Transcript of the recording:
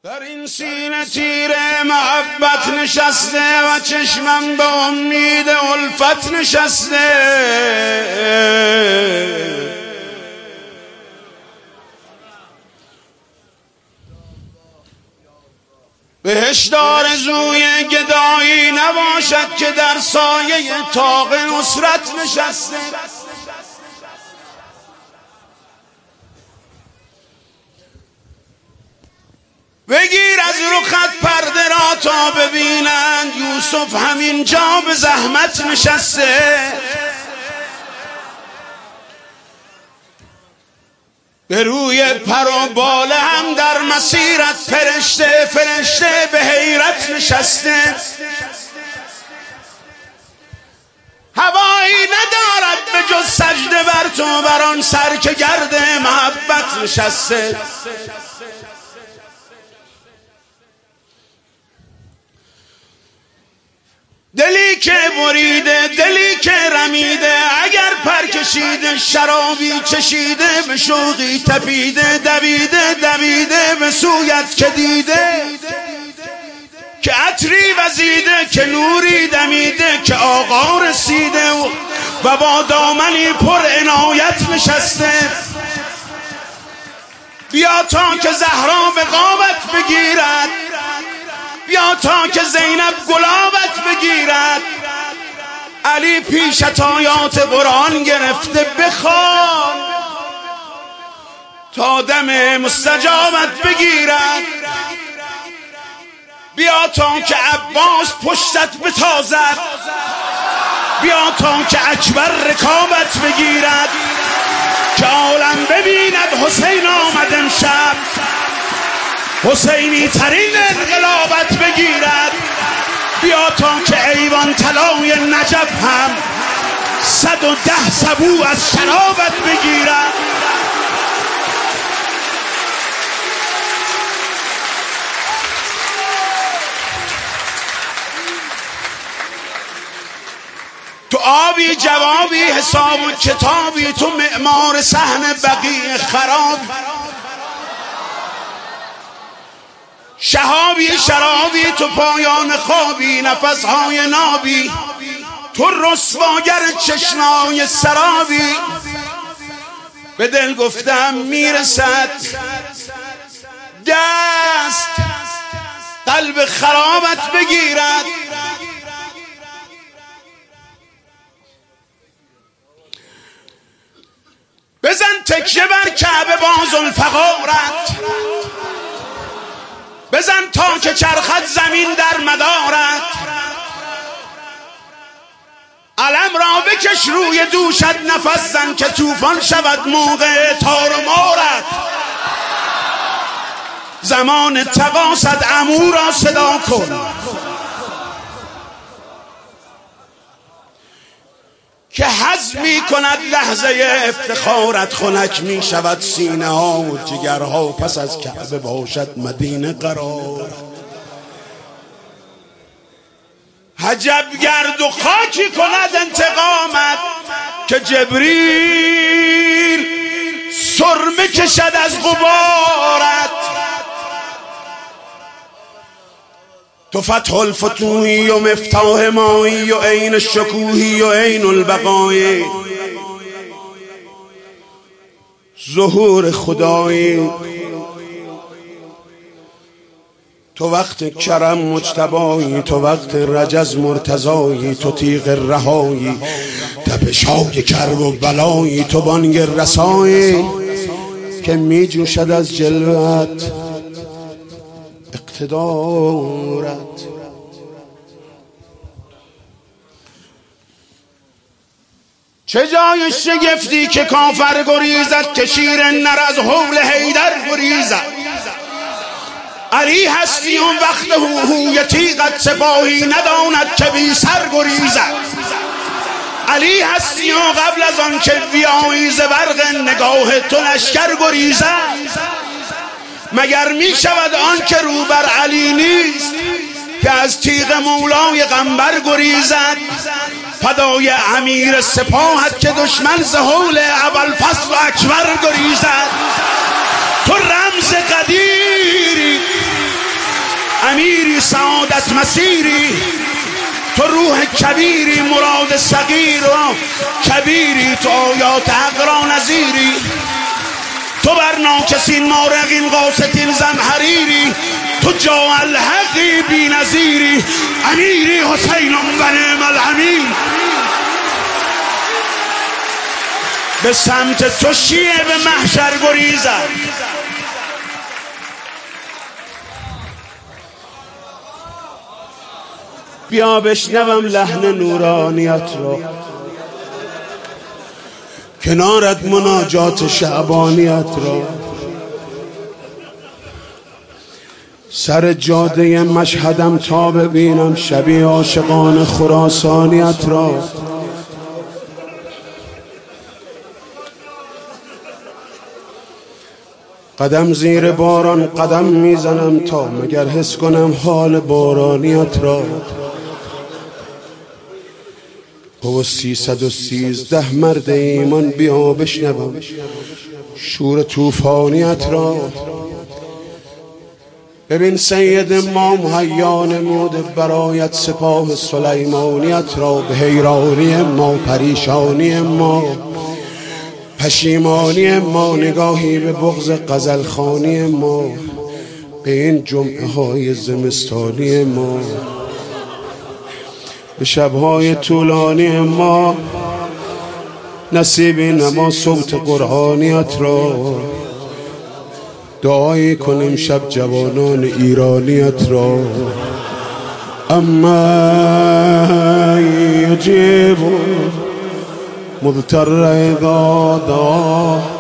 در این سینه تیر محبت نشسته و چشمم به امید الفت نشسته. بهشت آرزوی گدایی نباشد که در سایه طاق نصرت نشسته. بگیر از رخت پرده را تا ببینند یوسف همینجا به زحمت نشسته. به روی پر و باله هم در مسیرت فرشته فرشته به حیرت نشسته. هوایی ندارد به جز سجده بر تو بر آن سر که گرد محبت نشسته. دلی که بریده دلی که رمیده اگر پر کشیده شرابی چشیده به شوقی تپیده دویده دویده به سویت که دیده که عطری وزیده که نوری دمیده که آقا رسیده و با دامنی پر عنایت نشسته. بیا تا که زهرا به قامت بگیرد، بیا تا که زینب گلابت بگیرد. علی پیشت آیات قرآن گرفته بخوان تا دم مستجابت بگیرد. بیا تا که عباس پشتت بتازد، بیا تا که اکبر رکابت بگیرد. که عالم ببیند حسین آمد امشب، حسینی ترین انقلابت بگیرد. بیا تا که ایوان طلای نجف هم 110 سبو از شرابت بگیرد. تو آبی جوابی حساب و کتابی، تو معمار صحن بقیع خراب. شهابی شرابی تو پایان خوابی، نفسهای نابی تو رسواگر چشمای سرابی. به دل گفتم میرسد دست قلب خرابت بگیرد. بزن تکیه بر کعبه با ذوالفقارت، بزن تا که چرخد زمین در مدارت. علم را بکش روی دوشت نفس زن که طوفان شود موقع تار و مارت. زمان تقاصد عمو را صدا کن که حزم می کند لحظه افتخارت. خنک می شود سینه ها و جگرها پس از کعبه باشد مدینه قرار. عجب گرد و خاکی کند انتقامت که جبریل سرمه کشد از غبارت. تو فتح الفتوحی و مفتاح مایی و عین الشکوهی و عین البقایی، ظهور خدایی. تو وقت کرم مجتبایی، تو وقت رجز مرتضایی، تو تیغ رهایی تپشای کرب و بلایی. تو بانگ رسایی که می جوشد از جلوت اقتدارت. چه جای شگفتی که کافر گریزد که شیر نر از حول حیدر گریزد. علی هستی اون وقت هوی تیغت سپاهی نداند که بی سر گریزد. علی هستی و قبل از آن که بیایی ز برق نگاه تو لشکر گریزد. مگر می شود آن که رو بر علی نیست که از تیغ مولای غنبر گریزد. فدای امیر سپاهت که دشمن ز حول ابوالفضل و اکبر گریزد. تو رمز قدیری سعادت مسیری، تو روح کبیری مراد صغیر را کبیری، تو آیات حق را نظیری، تو بر ناکسین مارقین قاستین زمحریری، تو جا الحقی بی نظیری، امیری حسین و نعم الامیر. به سمت تو شیعه به محشر گریزد، بیا بشنوم لحن نورانیت را، کنارت مناجات شعبانیت را، سر جاده مشهدم تا ببینم شبیه عاشقان خراسانیت را. قدم زیر باران قدم میزنم تا مگر حس کنم حال بارانیت را. و 313 مرد ایمان بیا بشنوم شور طوفانیت را. ببین سید ما مهیا نمود برایت سپاه سلیمانیت را، به حیرانی ما پریشانی ما پشیمانی ما، نگاهی به بغض غزلخوانی ما، به این جمعه های زمستانی ما، به شبهای طولانی ما، نصیبی نما صوت قرآنیت را. دعایی کنیم شب جوانان ایرانیت را. اما یجیب مضطر اذا دعا